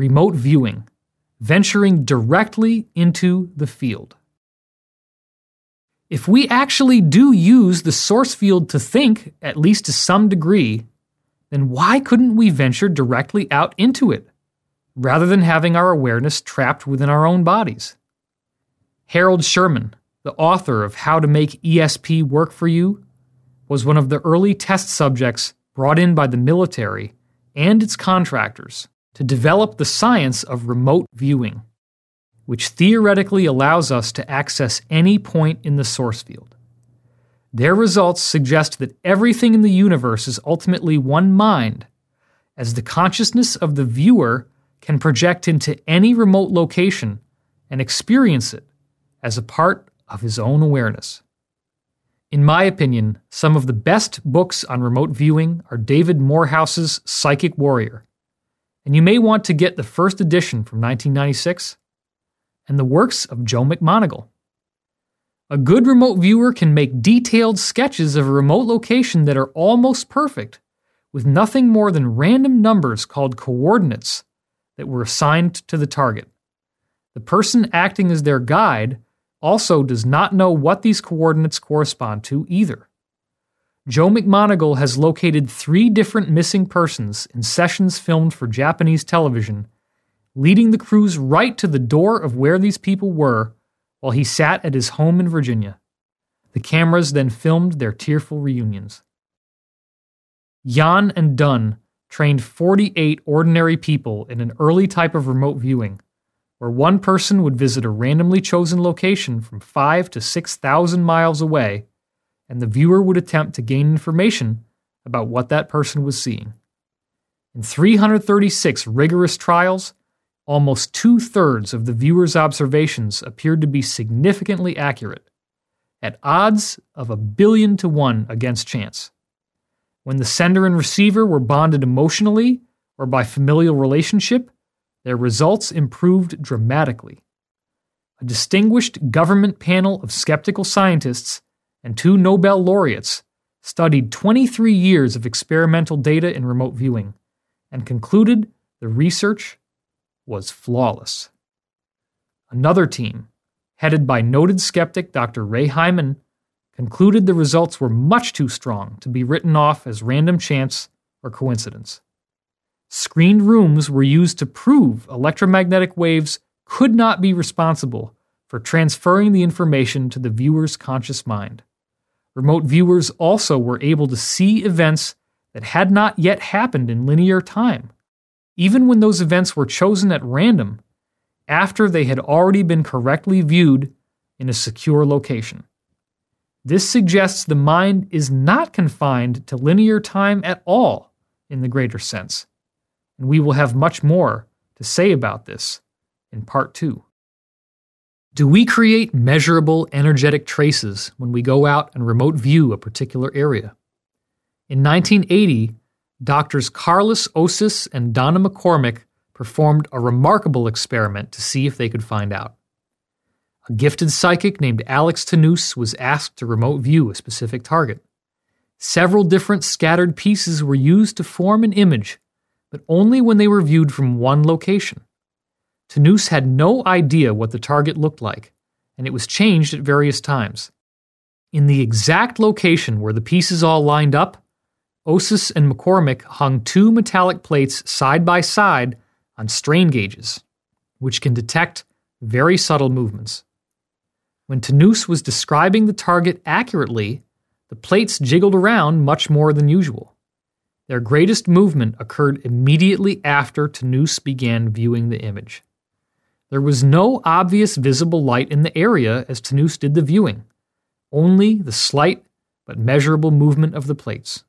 remote viewing, venturing directly into the field. If we actually do use the source field to think, at least to some degree, then why couldn't we venture directly out into it, rather than having our awareness trapped within our own bodies? Harold Sherman, the author of How to Make ESP Work for You, was one of the early test subjects brought in by the military and its contractors to develop the science of remote viewing, which theoretically allows us to access any point in the source field. Their results suggest that everything in the universe is ultimately one mind, as the consciousness of the viewer can project into any remote location and experience it as a part of his own awareness. In my opinion, some of the best books on remote viewing are David Morehouse's Psychic Warrior, and you may want to get the first edition from 1996, and the works of Joe McMoneagle. A good remote viewer can make detailed sketches of a remote location that are almost perfect, with nothing more than random numbers called coordinates that were assigned to the target. The person acting as their guide also does not know what these coordinates correspond to either. Joe McMoneagle has located 3 different missing persons in sessions filmed for Japanese television, leading the crews right to the door of where these people were while he sat at his home in Virginia. The cameras then filmed their tearful reunions. Yan and Dunn trained 48 ordinary people in an early type of remote viewing, where one person would visit a randomly chosen location from 5,000 to 6,000 miles away, and the viewer would attempt to gain information about what that person was seeing. In 336 rigorous trials, almost 2/3 of the viewer's observations appeared to be significantly accurate, at odds of 1,000,000,000 to 1 against chance. When the sender and receiver were bonded emotionally or by familial relationship, their results improved dramatically. A distinguished government panel of skeptical scientists and 2 Nobel laureates studied 23 years of experimental data in remote viewing and concluded the research was flawless. Another team, headed by noted skeptic Dr. Ray Hyman, concluded the results were much too strong to be written off as random chance or coincidence. Screened rooms were used to prove electromagnetic waves could not be responsible for transferring the information to the viewer's conscious mind. Remote viewers also were able to see events that had not yet happened in linear time, even when those events were chosen at random, after they had already been correctly viewed in a secure location. This suggests the mind is not confined to linear time at all in the greater sense, and we will have much more to say about this in Part 2. Do we create measurable energetic traces when we go out and remote view a particular area? In 1980, Doctors Carlos Osis and Donna McCormick performed a remarkable experiment to see if they could find out. A gifted psychic named Alex Tanous was asked to remote view a specific target. Several different scattered pieces were used to form an image, but only when they were viewed from one location. Tanous had no idea what the target looked like, and it was changed at various times. In the exact location where the pieces all lined up, Osis and McCormick hung 2 metallic plates side by side on strain gauges, which can detect very subtle movements. When Tanous was describing the target accurately, the plates jiggled around much more than usual. Their greatest movement occurred immediately after Tanous began viewing the image. There was no obvious visible light in the area as Tanous did the viewing, only the slight but measurable movement of the plates.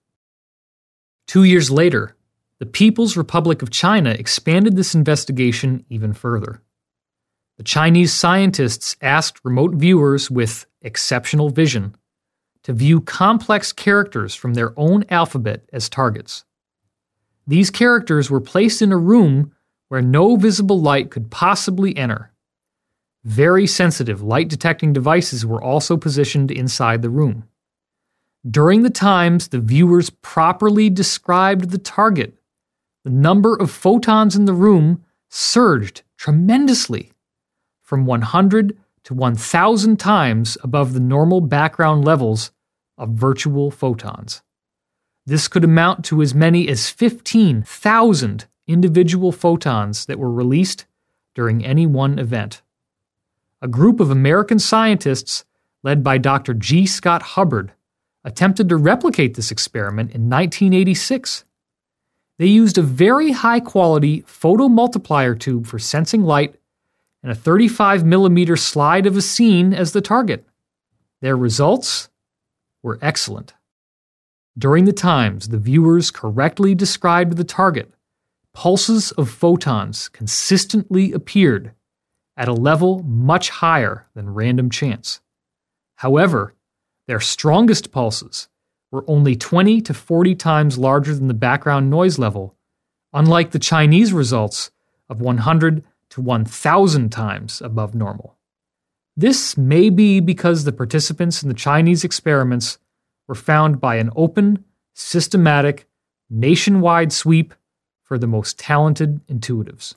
2 years later, the People's Republic of China expanded this investigation even further. The Chinese scientists asked remote viewers with exceptional vision to view complex characters from their own alphabet as targets. These characters were placed in a room where no visible light could possibly enter. Very sensitive light-detecting devices were also positioned inside the room. During the times the viewers properly described the target, the number of photons in the room surged tremendously from 100 to 1,000 times above the normal background levels of virtual photons. This could amount to as many as 15,000 individual photons that were released during any one event. A group of American scientists, led by Dr. G. Scott Hubbard, attempted to replicate this experiment in 1986. They used a very high-quality photomultiplier tube for sensing light and a 35mm slide of a scene as the target. Their results were excellent. During the times the viewers correctly described the target, pulses of photons consistently appeared at a level much higher than random chance. However, their strongest pulses were only 20 to 40 times larger than the background noise level, unlike the Chinese results of 100 to 1,000 times above normal. This may be because the participants in the Chinese experiments were found by an open, systematic, nationwide sweep for the most talented intuitives.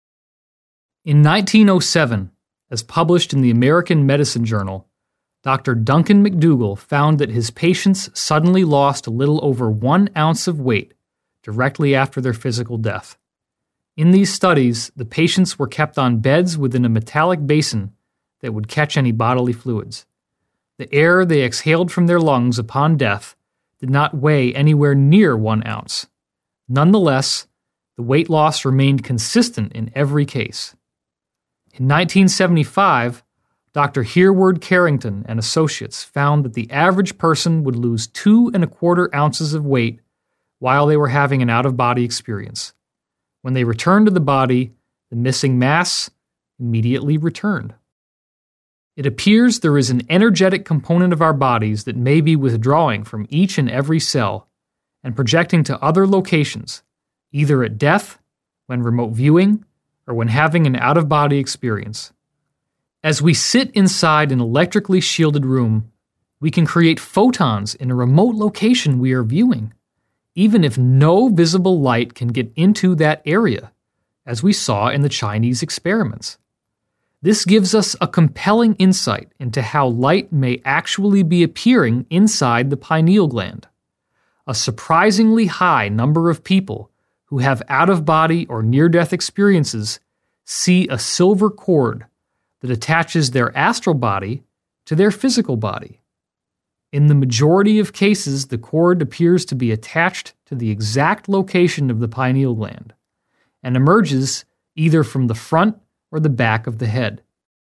In 1907, as published in the American Medicine Journal, Dr. Duncan McDougall found that his patients suddenly lost a little over 1 ounce of weight directly after their physical death. In these studies, the patients were kept on beds within a metallic basin that would catch any bodily fluids. The air they exhaled from their lungs upon death did not weigh anywhere near 1 ounce. Nonetheless, the weight loss remained consistent in every case. In 1975, Dr. Hereward Carrington and associates found that the average person would lose 2¼ ounces of weight while they were having an out-of-body experience. When they returned to the body, the missing mass immediately returned. It appears there is an energetic component of our bodies that may be withdrawing from each and every cell and projecting to other locations, either at death, when remote viewing, or when having an out-of-body experience. As we sit inside an electrically shielded room, we can create photons in a remote location we are viewing, even if no visible light can get into that area, as we saw in the Chinese experiments. This gives us a compelling insight into how light may actually be appearing inside the pineal gland. A surprisingly high number of people who have out-of-body or near-death experiences see a silver cord that attaches their astral body to their physical body. In the majority of cases, the cord appears to be attached to the exact location of the pineal gland and emerges either from the front or the back of the head.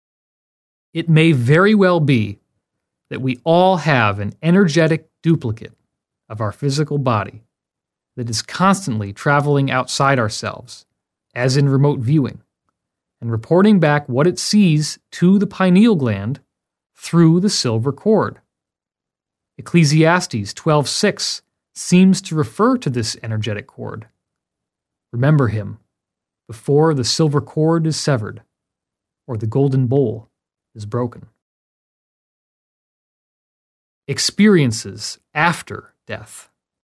It may very well be that we all have an energetic duplicate of our physical body that is constantly traveling outside ourselves, as in remote viewing, and reporting back what it sees to the pineal gland through the silver cord. Ecclesiastes 12:6 seems to refer to this energetic cord. Remember him before the silver cord is severed, or the golden bowl is broken. Experiences after death.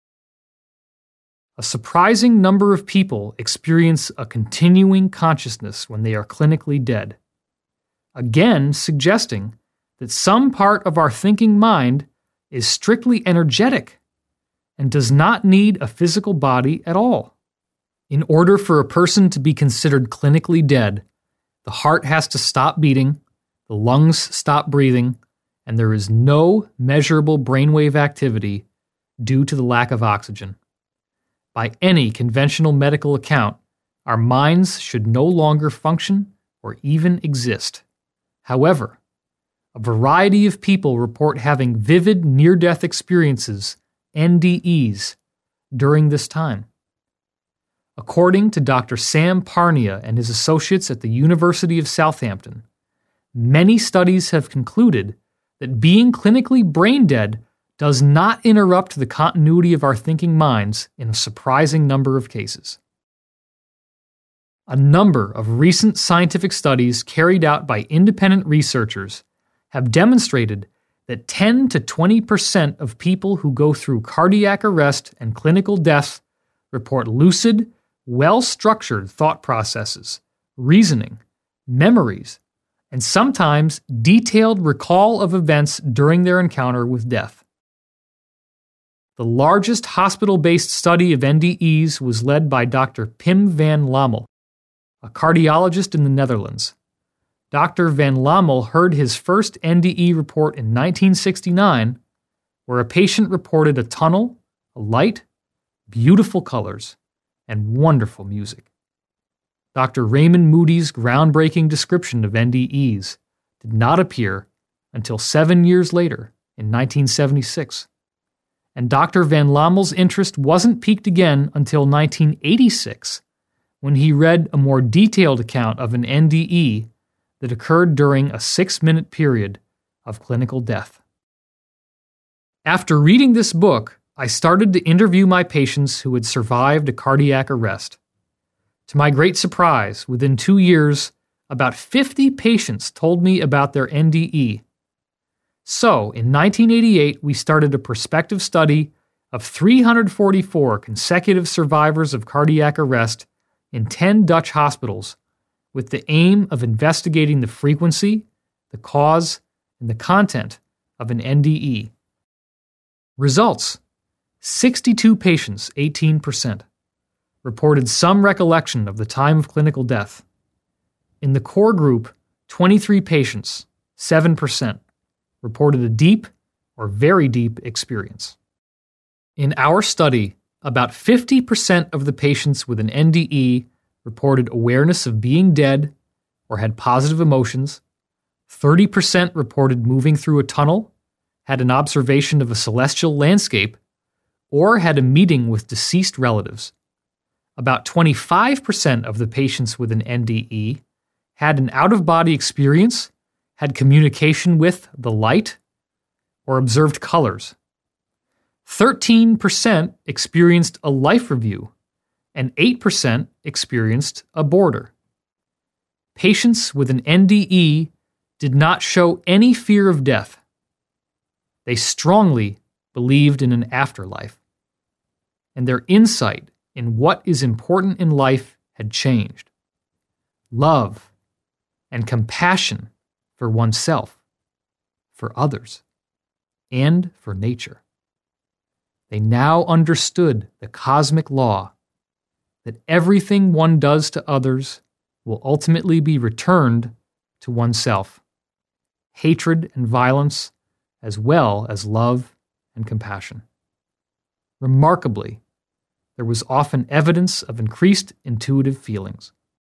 A surprising number of people experience a continuing consciousness when they are clinically dead, again suggesting that some part of our thinking mind is strictly energetic and does not need a physical body at all. In order for a person to be considered clinically dead, the heart has to stop beating, the lungs stop breathing, and there is no measurable brainwave activity due to the lack of oxygen. By any conventional medical account, our minds should no longer function or even exist. However, a variety of people report having vivid near-death experiences, NDEs, during this time. According to Dr. Sam Parnia and his associates at the University of Southampton, many studies have concluded that being clinically brain dead does not interrupt the continuity of our thinking minds in a surprising number of cases. A number of recent scientific studies carried out by independent researchers have demonstrated that 10 to 20% of people who go through cardiac arrest and clinical death report lucid, well-structured thought processes reasoning, memories, and sometimes detailed recall of events during their encounter with death. The largest hospital-based study of NDEs was led by Dr. Pim van Lommel, a cardiologist in the Netherlands. Dr. van Lommel heard his first NDE report in 1969, where a patient reported a tunnel, a light, beautiful colors, and wonderful music. Dr. Raymond Moody's groundbreaking description of NDEs did not appear until 7 years later, in 1976. And Dr. van Lommel's interest wasn't piqued again until 1986, when he read a more detailed account of an NDE that occurred during a 6-minute period of clinical death. After reading this book, I started to interview my patients who had survived a cardiac arrest. To my great surprise, within 2 years, about 50 patients told me about their NDE. So, in 1988, we started a prospective study of 344 consecutive survivors of cardiac arrest in 10 Dutch hospitals, with the aim of investigating the frequency, the cause, and the content of an NDE. Results: 62 patients, 18%, reported some recollection of the time of clinical death. In the core group, 23 patients, 7%, reported a deep or very deep experience. In our study, about 50% of the patients with an NDE reported awareness of being dead or had positive emotions, 30% reported moving through a tunnel, had an observation of a celestial landscape, or had a meeting with deceased relatives. About 25% of the patients with an NDE had an out-of-body experience, had communication with the light, or observed colors. 13% experienced a life review, and 8% experienced a boarder. Patients with an NDE did not show any fear of death. They strongly believed in an afterlife, and their insight in what is important in life had changed. Love and compassion for oneself, for others, and for nature. They now understood the cosmic law that everything one does to others will ultimately be returned to oneself. Hatred and violence, as well as love and compassion. Remarkably, there was often evidence of increased intuitive feelings.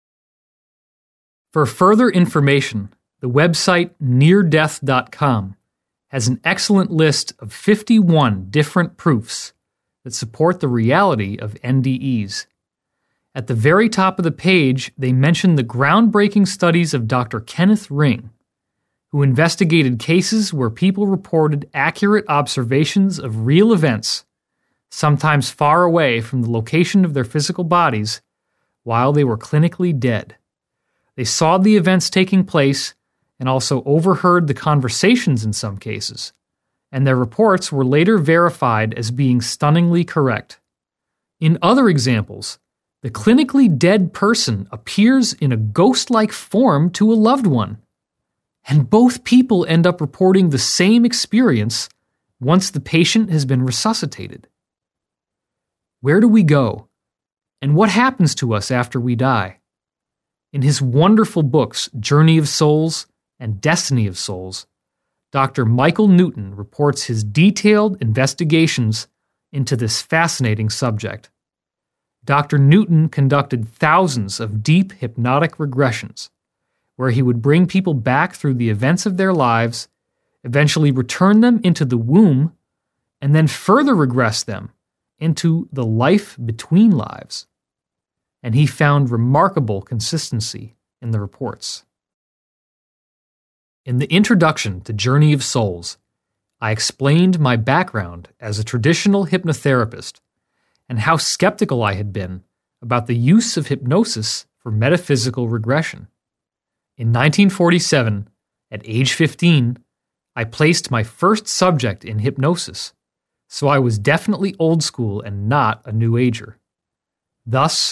For further information, the website neardeath.com has an excellent list of 51 different proofs that support the reality of NDEs. At the very top of the page, they mention the groundbreaking studies of Dr. Kenneth Ring, who investigated cases where people reported accurate observations of real events, sometimes far away from the location of their physical bodies, while they were clinically dead. They saw the events taking place and also overheard the conversations in some cases, and their reports were later verified as being stunningly correct. In other examples, the clinically dead person appears in a ghost-like form to a loved one, and both people end up reporting the same experience once the patient has been resuscitated. Where do we go? And what happens to us after we die? In his wonderful books, Journey of Souls and Destiny of Souls, Dr. Michael Newton reports his detailed investigations into this fascinating subject. Dr. Newton conducted thousands of deep hypnotic regressions, where he would bring people back through the events of their lives, eventually return them into the womb, and then further regress them into the life between lives. And he found remarkable consistency in the reports. In the introduction to Journey of Souls, I explained my background as a traditional hypnotherapist and how skeptical I had been about the use of hypnosis for metaphysical regression. In 1947, at age 15, I placed my first subject in hypnosis, so I was definitely old school and not a New Ager. Thus,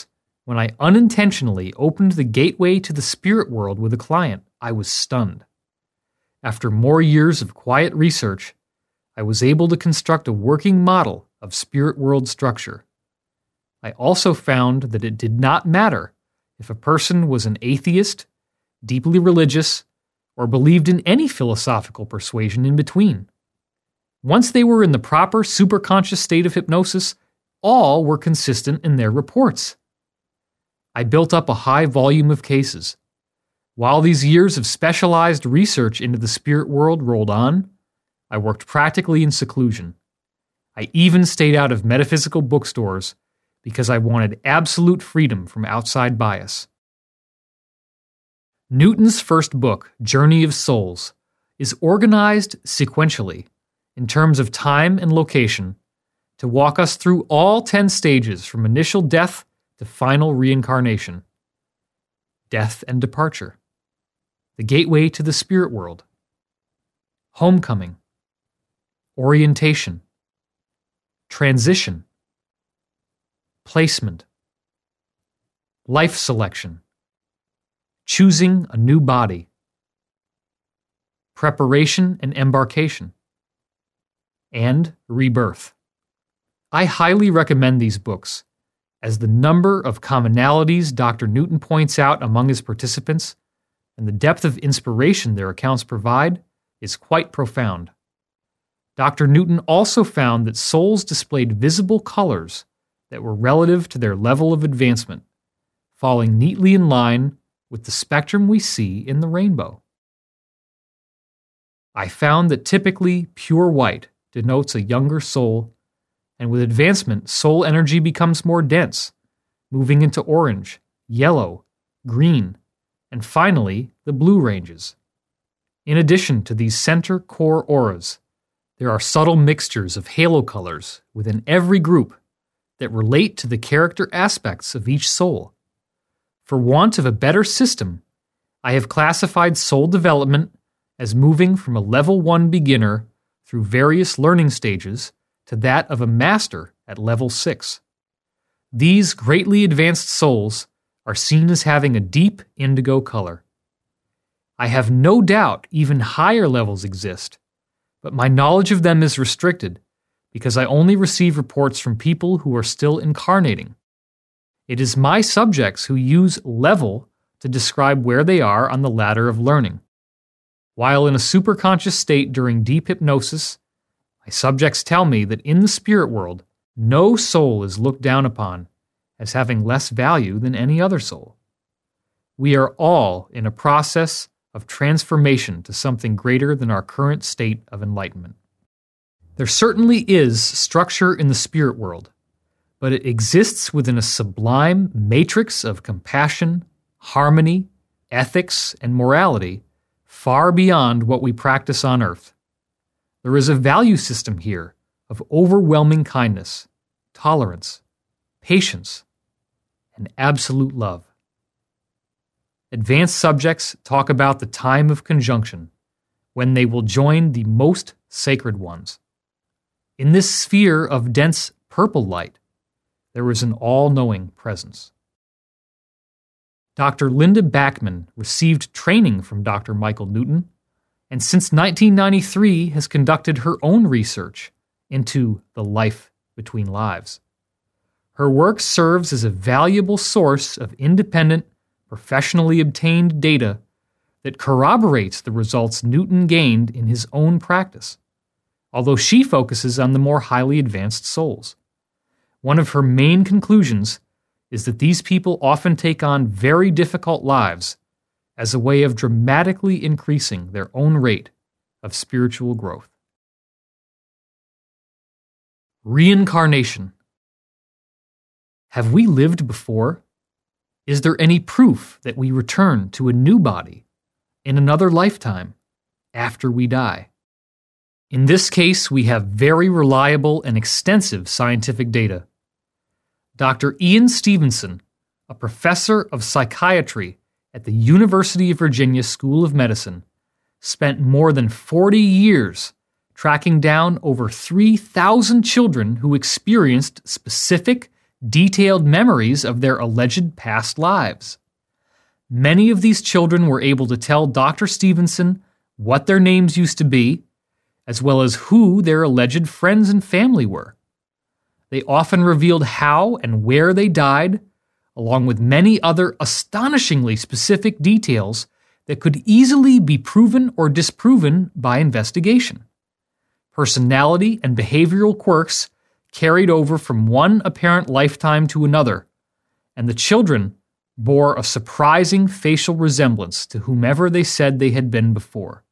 When I unintentionally opened the gateway to the spirit world with a client, I was stunned. After more years of quiet research, I was able to construct a working model of spirit world structure. I also found that it did not matter if a person was an atheist, deeply religious, or believed in any philosophical persuasion in between. Once they were in the proper superconscious state of hypnosis, all were consistent in their reports. I built up a high volume of cases. While these years of specialized research into the spirit world rolled on, I worked practically in seclusion. I even stayed out of metaphysical bookstores because I wanted absolute freedom from outside bias. Newton's first book, Journey of Souls, is organized sequentially, in terms of time and location, to walk us through all 10 stages from initial death to final reincarnation. Death and departure. The gateway to the spirit world. Homecoming. Orientation. Transition. Placement. Life selection. Choosing a new body. Preparation and embarkation. And rebirth. I highly recommend these books, as the number of commonalities Dr. Newton points out among his participants and the depth of inspiration their accounts provide is quite profound. Dr. Newton also found that souls displayed visible colors that were relative to their level of advancement, falling neatly in line with the spectrum we see in the rainbow. I found that typically pure white denotes a younger soul, and with advancement, soul energy becomes more dense, moving into orange, yellow, green, and finally the blue ranges. In addition to these center core auras, there are subtle mixtures of halo colors within every group that relate to the character aspects of each soul. For want of a better system, I have classified soul development as moving from a level 1 beginner through various learning stages to that of a master at level 6. These greatly advanced souls are seen as having a deep indigo color. I have no doubt even higher levels exist, but my knowledge of them is restricted because I only receive reports from people who are still incarnating. It is my subjects who use level to describe where they are on the ladder of learning. While in a superconscious state during deep hypnosis, my subjects tell me that in the spirit world, no soul is looked down upon as having less value than any other soul. We are all in a process of transformation to something greater than our current state of enlightenment. There certainly is structure in the spirit world, but it exists within a sublime matrix of compassion, harmony, ethics, and morality far beyond what we practice on earth. There is a value system here of overwhelming kindness, tolerance, patience, and absolute love. Advanced subjects talk about the time of conjunction, when they will join the most sacred ones. In this sphere of dense purple light, there is an all-knowing presence. Dr. Linda Backman received training from Dr. Michael Newton, and since 1993 has conducted her own research into the life between lives. Her work serves as a valuable source of independent, professionally obtained data that corroborates the results Newton gained in his own practice, although she focuses on the more highly advanced souls. One of her main conclusions is that these people often take on very difficult lives as a way of dramatically increasing their own rate of spiritual growth. Reincarnation. Have we lived before? Is there any proof that we return to a new body in another lifetime after we die? In this case, we have very reliable and extensive scientific data. Dr. Ian Stevenson, a professor of psychiatry at the University of Virginia School of Medicine, spent more than 40 years tracking down over 3,000 children who experienced specific detailed memories of their alleged past lives. Many of these children were able to tell Dr. Stevenson what their names used to be, as well as who their alleged friends and family were. They often revealed how and where they died, along with many other astonishingly specific details that could easily be proven or disproven by investigation. Personality and behavioral quirks carried over from one apparent lifetime to another, and the children bore a surprising facial resemblance to whomever they said they had been before.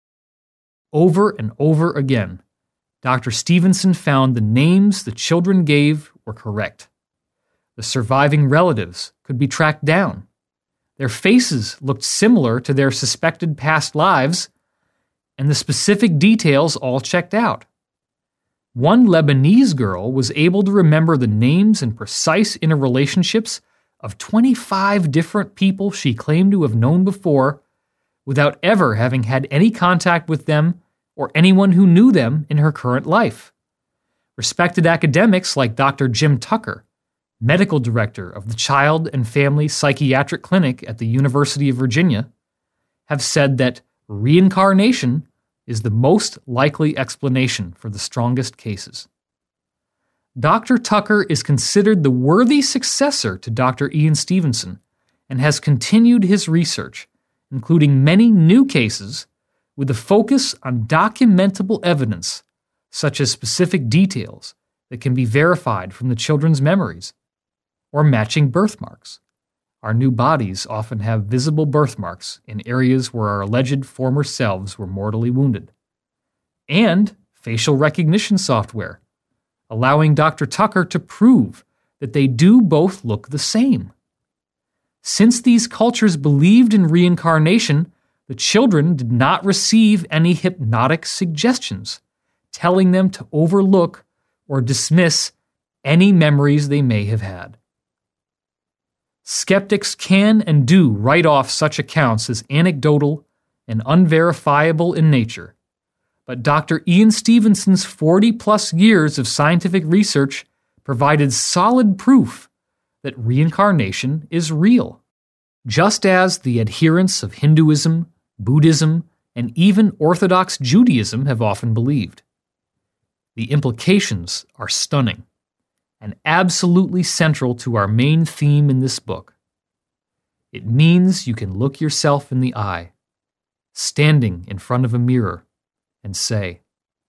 Over and over again, Dr. Stevenson found the names the children gave were correct. The surviving relatives could be tracked down. Their faces looked similar to their suspected past lives, and the specific details all checked out. One Lebanese girl was able to remember the names and precise interrelationships of 25 different people she claimed to have known before without ever having had any contact with them or anyone who knew them in her current life. Respected academics like Dr. Jim Tucker, medical director of the Child and Family Psychiatric Clinic at the University of Virginia, have said that reincarnation is the most likely explanation for the strongest cases. Dr. Tucker is considered the worthy successor to Dr. Ian Stevenson and has continued his research, including many new cases, with a focus on documentable evidence, such as specific details that can be verified from the children's memories, or matching birthmarks. Our new bodies often have visible birthmarks in areas where our alleged former selves were mortally wounded. And facial recognition software, allowing Dr. Tucker to prove that they do both look the same. Since these cultures believed in reincarnation, the children did not receive any hypnotic suggestions, telling them to overlook or dismiss any memories they may have had. Skeptics can and do write off such accounts as anecdotal and unverifiable in nature, but Dr. Ian Stevenson's 40-plus years of scientific research provided solid proof that reincarnation is real. Just as the adherents of Hinduism, Buddhism, and even Orthodox Judaism have often believed. The implications are stunning and absolutely central to our main theme in this book. It means you can look yourself in the eye, standing in front of a mirror, and say,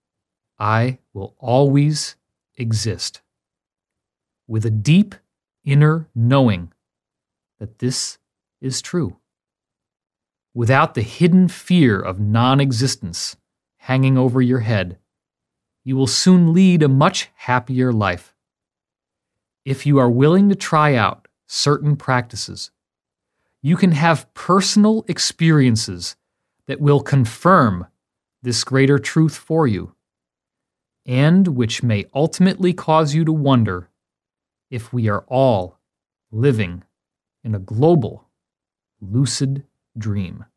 I will always exist, with a deep inner knowing that this is true, without the hidden fear of non-existence hanging over your head. You will soon lead a much happier life. If you are willing to try out certain practices, you can have personal experiences that will confirm this greater truth for you, and which may ultimately cause you to wonder if we are all living in a global, lucid dream.